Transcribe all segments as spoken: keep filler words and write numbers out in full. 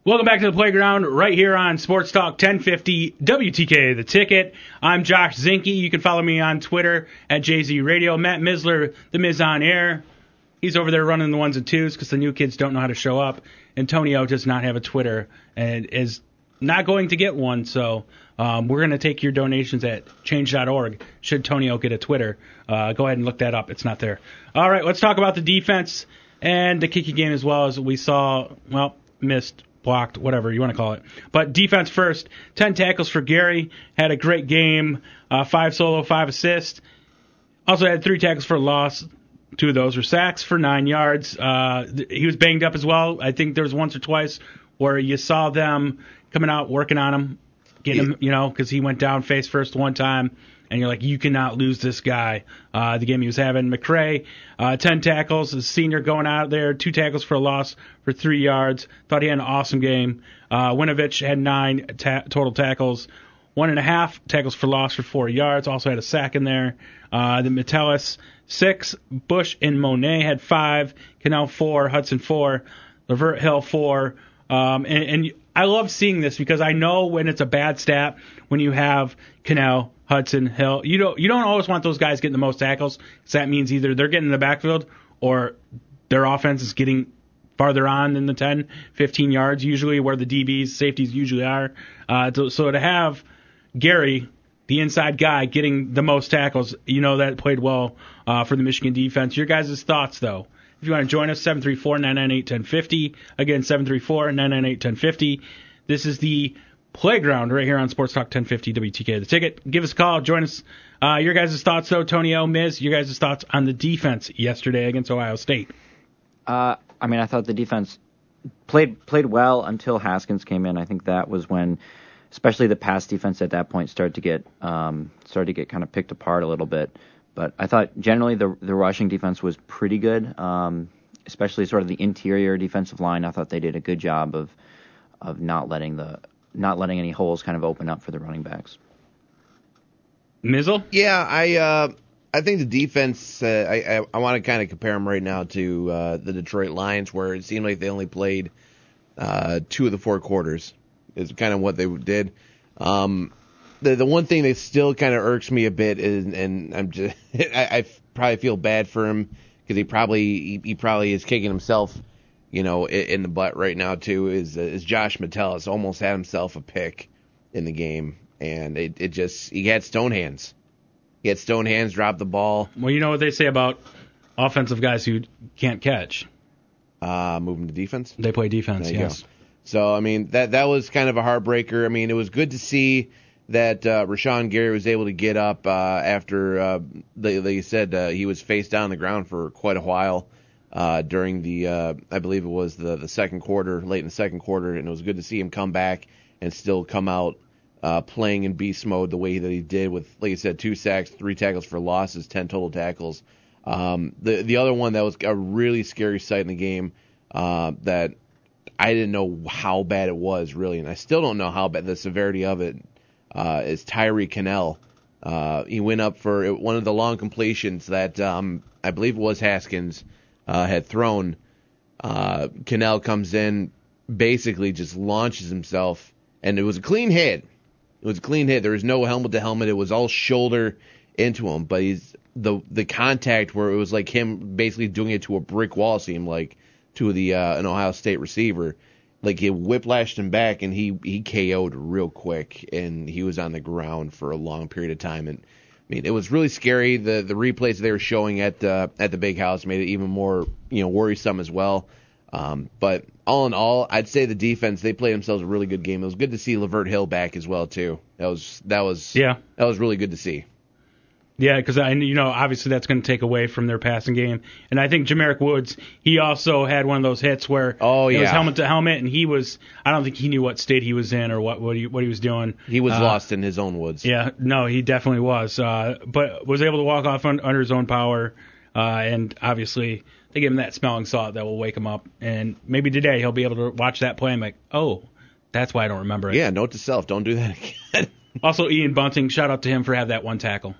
Welcome back to the playground right here on Sports Talk ten fifty W T K, The Ticket. I'm Josh Zinke. You can follow me on Twitter at J Z Radio. Matt Misler, the Miz on Air. He's over there running the ones and twos because the new kids don't know how to show up. Antonio does not have a Twitter and is not going to get one, so um, we're going to take your donations at change dot org should Tonio get a Twitter. Uh, go ahead and look that up. It's not there. All right, let's talk about the defense and the kicking game as well, as we saw, well, missed, blocked, whatever you want to call it. But defense first, ten tackles for Gary, had a great game, uh, five solo, five assists. Also had three tackles for loss. Two of those were sacks for nine yards. Uh, th- he was banged up as well. I think there was once or twice where you saw them coming out, working on him, getting him, you know, because he went down face first one time, and you're like, you cannot lose this guy. Uh, the game he was having. McCray, uh, ten tackles, a senior going out there, two tackles for a loss for three yards. Thought he had an awesome game. Uh, Winovich had nine ta- total tackles, one and a half tackles for loss for four yards. Also had a sack in there. Uh, the Metellus, six. Bush and Monet had five. Cannell, four. Hudson, four. Levert Hill, four. Um, and, and I love seeing this because I know when it's a bad stat when you have Cannell, Hudson, Hill. You don't you don't always want those guys getting the most tackles, because that means either they're getting in the backfield or their offense is getting farther on than the ten, fifteen yards, usually where the D Bs, safeties usually are. Uh, to, so to have Gary, the inside guy, getting the most tackles, you know that played well uh, for the Michigan defense. Your guys' thoughts, though. If you want to join us, seven three four, nine nine eight, one zero five zero. Again, seven three four, nine nine eight, one zero five zero. This is the playground right here on Sports Talk ten fifty W T K. The Ticket. Give us a call. Join us. Uh, your guys' thoughts, though, Tonio, Miz, your guys' thoughts on the defense yesterday against Ohio State. Uh, I mean, I thought the defense played played well until Haskins came in. I think that was when, especially the pass defense at that point, started to get um, started to get kind of picked apart a little bit. But I thought generally the the rushing defense was pretty good, um, especially sort of the interior defensive line. I thought they did a good job of of not letting the not letting any holes kind of open up for the running backs. Mizzle? Yeah, I uh, I think the defense. Uh, I I, I want to kind of compare them right now to uh, the Detroit Lions, where it seemed like they only played uh, two of the four quarters. Is kind of what they did. Um, The the one thing that still kind of irks me a bit is, and I'm just, I, I probably feel bad for him because he probably he, he probably is kicking himself, you know, in, in the butt right now too. Is is Josh Metellus almost had himself a pick in the game, and it it just he had stone hands. He had stone hands, dropped the ball. Well, you know what they say about offensive guys who can't catch. Uh, moving to defense. They play defense. There you Yes. go. So I mean that that was kind of a heartbreaker. I mean it was good to see that uh, Rashawn Gary was able to get up uh, after, uh, they, they said, uh, he was face down on the ground for quite a while uh, during the, uh, I believe it was the, the second quarter, late in the second quarter, and it was good to see him come back and still come out uh, playing in beast mode the way that he did with, like you said, two sacks, three tackles for losses, ten total tackles. Um, the the other one that was a really scary sight in the game uh, that I didn't know how bad it was, really, and I still don't know how bad the severity of it Uh, is Tyree Cannell. Uh, he went up for one of the long completions that um, I believe it was Haskins uh, had thrown. Uh, Cannell comes in, basically just launches himself, and it was a clean hit. It was a clean hit. There was no helmet to helmet. It was all shoulder into him, but he's the the contact where it was like him basically doing it to a brick wall, seemed like, to the uh, an Ohio State receiver. Like, it whiplashed him back, and he, he K O'd real quick, and he was on the ground for a long period of time. And I mean, it was really scary. The the replays they were showing at the at the big house made it even more, you know, worrisome as well. Um, but all in all, I'd say the defense, they played themselves a really good game. It was good to see Levert Hill back as well too. That was that was yeah that was really good to see. Yeah, because I, you know, obviously that's going to take away from their passing game, and I think Jamarick Woods, he also had one of those hits where oh, it yeah. was helmet to helmet, and he was, I don't think he knew what state he was in or what what he, what he was doing. He was uh, lost in his own woods. Yeah, no, he definitely was, uh, but was able to walk off un, under his own power, uh, and obviously they gave him that smelling salt that will wake him up, and maybe today he'll be able to watch that play and be like, oh, that's why I don't remember it. Yeah, note to self, don't do that again. Also, Ian Bunting, shout out to him for having that one tackle.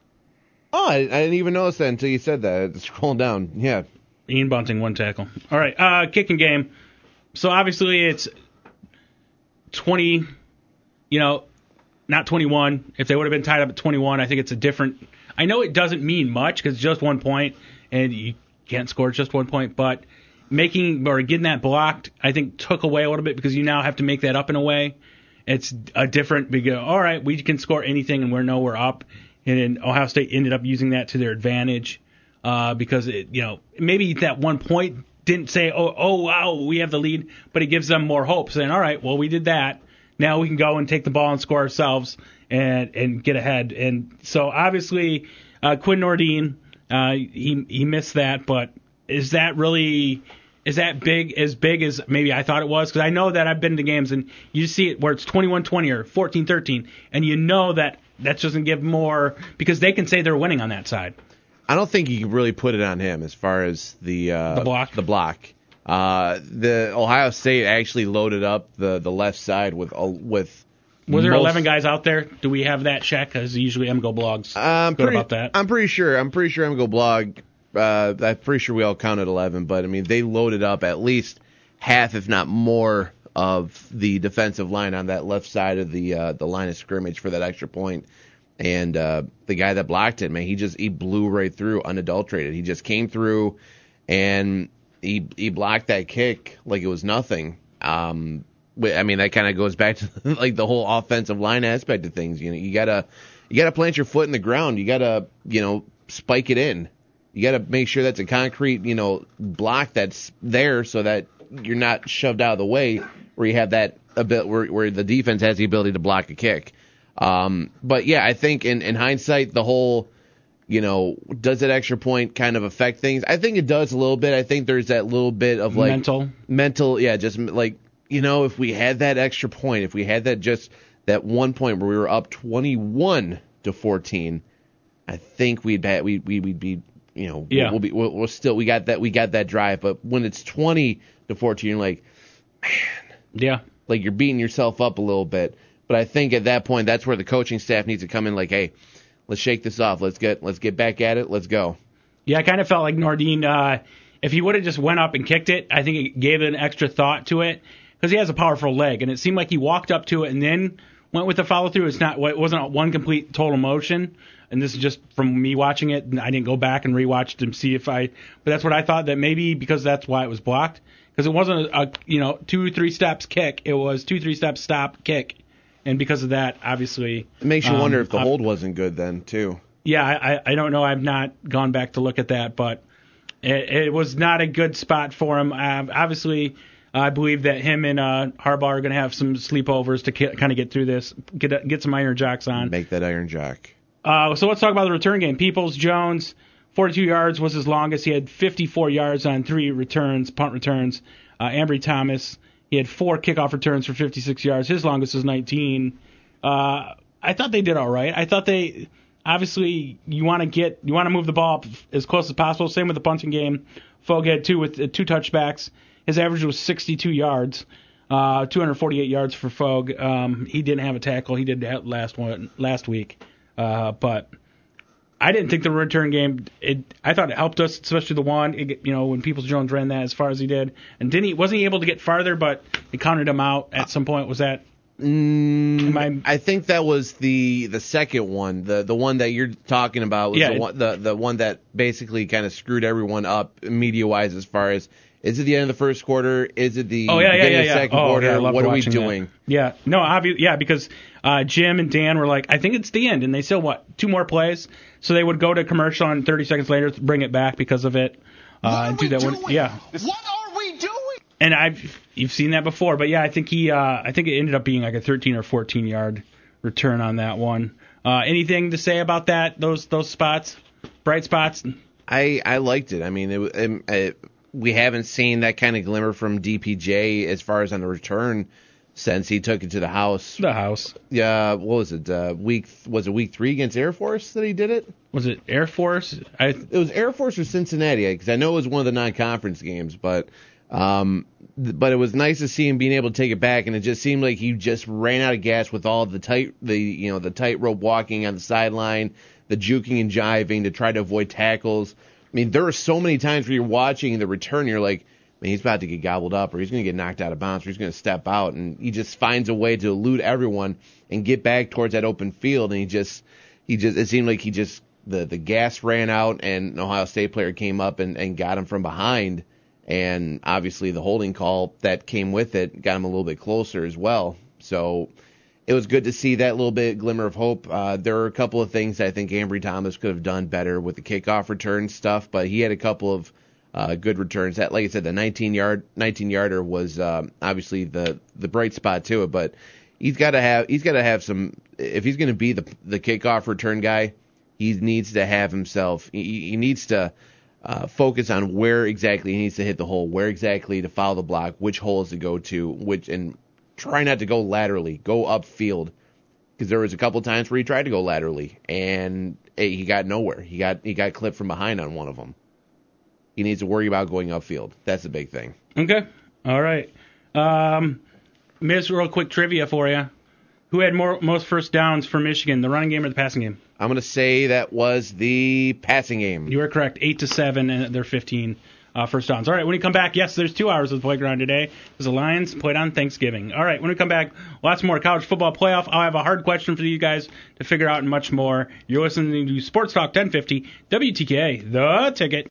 Oh, I, I didn't even notice that until you said that. Scrolling down, yeah. Ian Bunting, one tackle. All right, uh, kicking game. So obviously it's twenty, you know, not twenty-one. If they would have been tied up at twenty-one, I think it's a different. I know it doesn't mean much because it's just one point, and you can't score just one point. But making or getting that blocked, I think, took away a little bit because you now have to make that up in a way. It's a different. We go, all right, we can score anything, and we know we're up. And then Ohio State ended up using that to their advantage uh, because it, you know, maybe that one point didn't say, oh, oh, wow, we have the lead, but it gives them more hope, saying, all right, well, we did that. Now we can go and take the ball and score ourselves and and get ahead. And so obviously, uh, Quinn Nordin, uh, he he missed that, but is that really is that big as big as maybe I thought it was? Because I know that I've been to games and you see it where it's twenty-one twenty or fourteen thirteen, and you know that that doesn't give more because they can say they're winning on that side. I don't think you can really put it on him as far as the uh, the block. The block. Uh, the Ohio State actually loaded up the, the left side with uh, with. Were there most, eleven guys out there? Do we have that check? Because usually M G O blogs I'm good pretty, about that. I'm pretty sure. I'm pretty sure M G O blog. Uh, I'm pretty sure we all counted eleven, but I mean they loaded up at least half, if not more, of the defensive line on that left side of the uh, the line of scrimmage for that extra point. And uh, the guy that blocked it, man, he just he blew right through, unadulterated. He just came through, and he he blocked that kick like it was nothing. Um, I mean, that kind of goes back to like the whole offensive line aspect of things. You know, you gotta you gotta plant your foot in the ground. You gotta you know spike it in. You gotta make sure that's a concrete you know block that's there so that you're not shoved out of the way where you have that a bit where where the defense has the ability to block a kick. Um, but yeah, I think in, in hindsight, the whole, you know, does that extra point kind of affect things? I think it does a little bit. I think there's that little bit of like mental, mental, yeah, just like, you know, if we had that extra point, if we had that just that one point where we were up twenty-one to fourteen, I think we'd be, we we we'd be, you know, yeah. we'll be, we'll, we'll still, we got that, we got that drive. But when it's twenty to fourteen, you're like, man, yeah, like you're beating yourself up a little bit. But I think at that point, that's where the coaching staff needs to come in. Like, hey, let's shake this off. Let's get let's get back at it. Let's go. Yeah, I kind of felt like Nordin. Uh, if he would have just went up and kicked it, I think it gave it an extra thought to it because he has a powerful leg, and it seemed like he walked up to it and then went with the follow through. It's not. It wasn't one complete total motion. And this is just from me watching it. I didn't go back and rewatch to see if I. But that's what I thought. That maybe because that's why it was blocked because it wasn't a, a you know two three steps kick. It was two three steps stop kick. And because of that, obviously... It makes you um, wonder if the hold wasn't good then, too. Yeah, I, I don't know. I've not gone back to look at that, but it, it was not a good spot for him. Uh, obviously, I believe that him and uh, Harbaugh are going to have some sleepovers to ki- kind of get through this, get get some iron jocks on. Make that iron jock. Uh, so let's talk about the return game. Peoples-Jones, forty-two yards was his longest. He had fifty-four yards on three returns, punt returns. Uh, Ambry-Thomas... He had four kickoff returns for fifty-six yards. His longest was nineteen. Uh, I thought they did all right. I thought they obviously you want to get you want to move the ball up as close as possible. Same with the punting game. Fogue had two with uh, two touchbacks. His average was sixty-two yards, uh, two hundred forty-eight yards for Fogue. Um, he didn't have a tackle. He did that last one last week, uh, but I didn't think the return game. It I thought it helped us, especially the one. It, you know, when Peoples-Jones ran that as far as he did, and didn't he wasn't he able to get farther, but it counted him out at some point. Was that? Mm, I, I think that was the the second one, the the one that you're talking about was yeah, the one the, the one that basically kind of screwed everyone up media wise as far as is it the end of the first quarter? Is it the oh yeah yeah beginning yeah, of the yeah. second oh, quarter? Yeah, I loved what are we watching doing? That. Yeah, no, obvi- yeah, because uh, Jim and Dan were like, I think it's the end, and they still what two more plays, so they would go to commercial and thirty seconds later bring it back because of it. Uh, and do that one, yeah. What are we doing? And I've you've seen that before, but yeah, I think he uh, I think it ended up being like a thirteen or fourteen yard return on that one. Uh, anything to say about that? Those those spots, bright spots. I I liked it. I mean, it, it, it we haven't seen that kind of glimmer from D P J as far as on the return since he took it to the house. The house. Yeah, what was it? Uh, week was it week three against Air Force that he did it? Was it Air Force? I It was Air Force or Cincinnati because I know it was one of the non-conference games, but um, th- but it was nice to see him being able to take it back, and it just seemed like he just ran out of gas with all the tight the you know the tightrope walking on the sideline, the juking and jiving to try to avoid tackles. I mean, there are so many times where you're watching the return, you're like, I mean, he's about to get gobbled up, or he's going to get knocked out of bounds, or he's going to step out, and he just finds a way to elude everyone and get back towards that open field. And he just, he just, it seemed like he just the the gas ran out, and an Ohio State player came up and, and got him from behind, and obviously the holding call that came with it got him a little bit closer as well. So it was good to see that little bit glimmer of hope. Uh, there were a couple of things I think Ambry Thomas could have done better with the kickoff return stuff, but he had a couple of Uh, good returns. That, like I said, the nineteen yard nineteen yarder was um, obviously the the bright spot to it. But he's got to have he's got to have some. If he's going to be the the kickoff return guy, he needs to have himself. He, he needs to uh, focus on where exactly he needs to hit the hole, where exactly to foul the block, which holes to go to, which and try not to go laterally, go upfield. Because there was a couple times where he tried to go laterally and he got nowhere. He got he got clipped from behind on one of them. He needs to worry about going upfield. That's the big thing. Okay. All right. Um, Miz, real quick trivia for you. Who had more most first downs for Michigan, the running game or the passing game? I'm going to say that was the passing game. You were correct. Eight to seven, and they're fifteen uh, first downs. All right. When we come back, yes, there's two hours of the playground today because the Lions played on Thanksgiving. All right. When we come back, lots more college football playoff. I'll have a hard question for you guys to figure out and much more. You're listening to Sports Talk ten fifty W T K, the ticket.